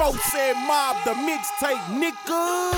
Folks said mob, the mixtape, nigga.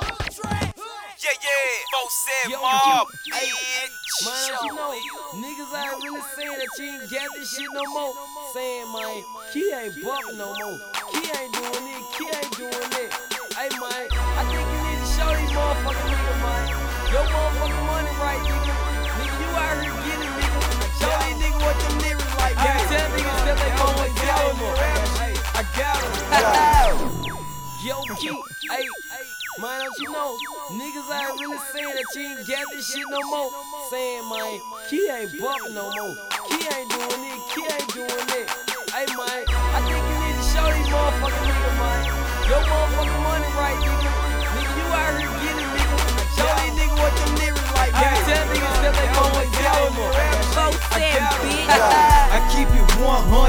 Yeah, folks said mob, bitch. Man, don't you know, niggas ain't really saying that you ain't got this shit no more. Saying, man, Key ain't bumping no more. Key ain't doing it, Key ain't doing it. Hey, man, I think you need to show these motherfucking niggas, man. Your motherfucking money right, nigga. Nigga, you out here getting it, nigga. Show these niggas what them niggas like, man. Tell niggas that they gon' get them up. I got them. Yo, Key, hey, man, don't you know, niggas ain't really saying that you ain't got this shit no more. Saying, man, Key ain't bumping no more. Key ain't doing it, Key ain't doing it. Hey, man, I think you need to show these motherfucking niggas, man. Your motherfucking money right, nigga. Nigga, you out here getting it, nigga. Show these niggas what them niggas like, man. Tell niggas that they gon' get them up. I keep it 100,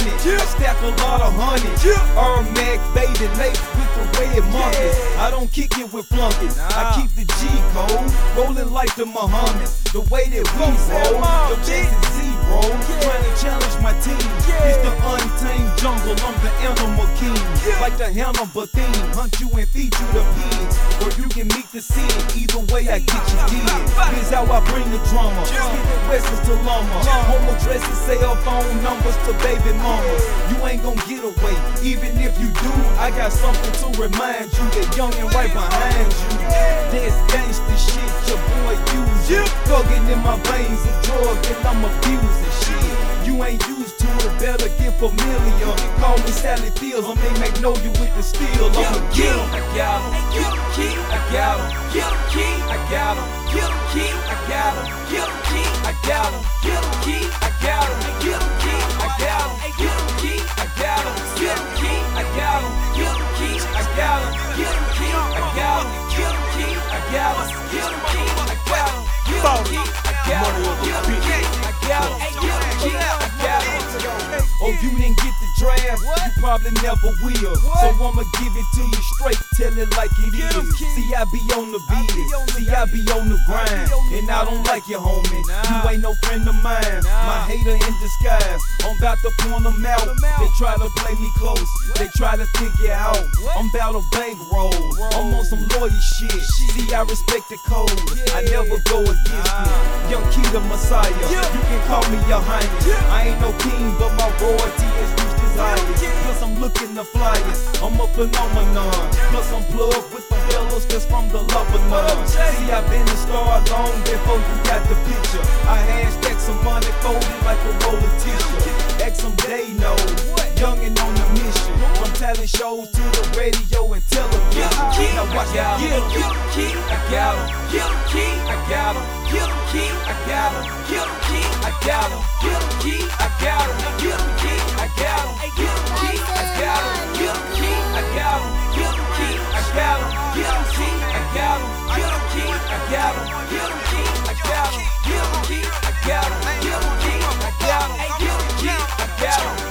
I stack a lot of hundreds. Mag baby lace with the red monkeys. I don't kick it with flunkies. I keep the G code, rolling like the Muhammad. The way that we roll, your chance is zero. Trying to challenge my team. It's the untamed jungle, I'm the animal king. Like the Hannibal theme, hunt you and feed you the pigs. Or you can meet the scene, either way I get you dead. Here's how I bring the drama. Skipping Westers to Lumber. Home addresses, cell phone numbers to baby mamas. You ain't gon' get away, even if you do. I got something to remind you that young and right behind you. This gangsta shit your boy use. Thuggin' in my veins, a drug and I'm abusing shit. You ain't used to it, better get familiar. Call me Sally Fields, I may Magnolia with the steel. I'ma get 'em. I got 'em. Get 'em, Key. I got 'em. Get 'em, Key. I got 'em. Get 'em, Key. I got 'em. Get 'em, Key. I got 'em. Get 'em, Key. I got 'em. Get 'em, Key. I got 'em. Get 'em, Key. I got 'em. Get 'em, Key. I got 'em. Get 'em, Key. I got 'em. Get 'em, Key. I got 'em. Get 'em, Key. I got 'em. Get 'em, Key. I got 'em. Get 'em, Key. I got 'em. Get 'em, Key. I got 'em. Get 'em, Key. I got 'em. Oh, you didn't get the draft? You probably never will. So I'ma give it to you straight, tell it like it is. See, I be on the beat, see, I be on the grind. And I don't like you, homie. You ain't no friend of mine. My hater in disguise, I'm about to point them out. They try to play me close, they try to figure out. I'm about to bankroll, I'm on some lawyer shit. See, I respect the code, I never go against it. Young Key the Messiah, you can call me your highness. I ain't no king, but my royalty has reached his highest. Plus I'm looking the flyest, I'm a phenomenon. Plus I'm plugged with the fellas that's from the Lebanon. See, I've been a star long before you got the picture. I had stacks some money folded like a roll of tissue. Ask them they know, young and on the mission. From talent shows to the radio and television. Now watch out, Get 'em, Key. I got 'em. Get 'em, Key. I got 'em. Get 'em, Key. I got 'em. Get 'em, Key. I got 'em. Get 'em, Key. I got 'em. Get 'em, Key. I got 'em. Get 'em, Key. I got 'em. Get 'em, Key. I got 'em. Get 'em, Key. I got 'em. Get 'em, Key. I got 'em. Get 'em, Key. I got 'em. Get 'em, Key. I got 'em. Get 'em, Key. I got 'em. Get 'em, Key. I got 'em. Get 'em, Key. I got 'em.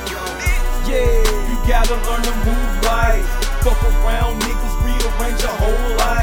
yeah, you gotta learn to move right. Fuck around, niggas rearrange your whole life.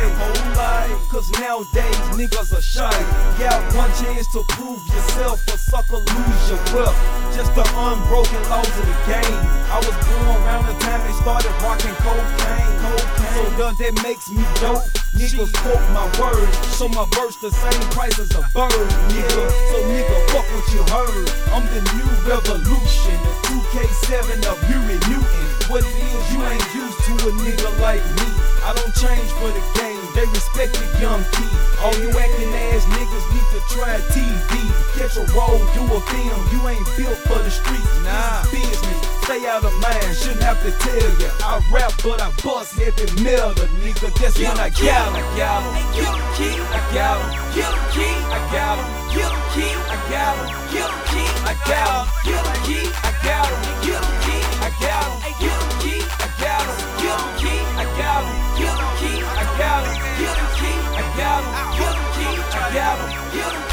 Cause nowadays niggas are shy. Got one chance to prove yourself, a sucker lose your wealth. Just the unbroken laws of the game. I was born around the time they started rocking cocaine. So does that makes me dope? Niggas quote my words, so my verse the same price as a bird, nigga. So nigga, fuck what you heard. I'm the new revolution, the 2K7 of Huey Newton. What it is, you ain't used to a nigga like me. I don't change for the game, they respect the young Key. All you acting ass niggas need to try TV. Catch a roll, do a film, you ain't built for the streets. Nah, business, stay out of mind, shouldn't have to tell ya. I rap but I bust heavy metal, nigga, that's when I got 'em. I got 'em. Get 'em, Key. I got 'em. Get 'em, Key. I got 'em. Get 'em, Key. I got 'em. Get 'em, Key. I got 'em. Get 'em, Key. I got 'em. Get 'em, Key. I got 'em. Get 'em, Key. I got 'em. Get 'em, Key. I got 'em. Get 'em, Key. I got 'em. Get 'em, Key. I got 'em. Get 'em, Key. I got 'em. Get 'em,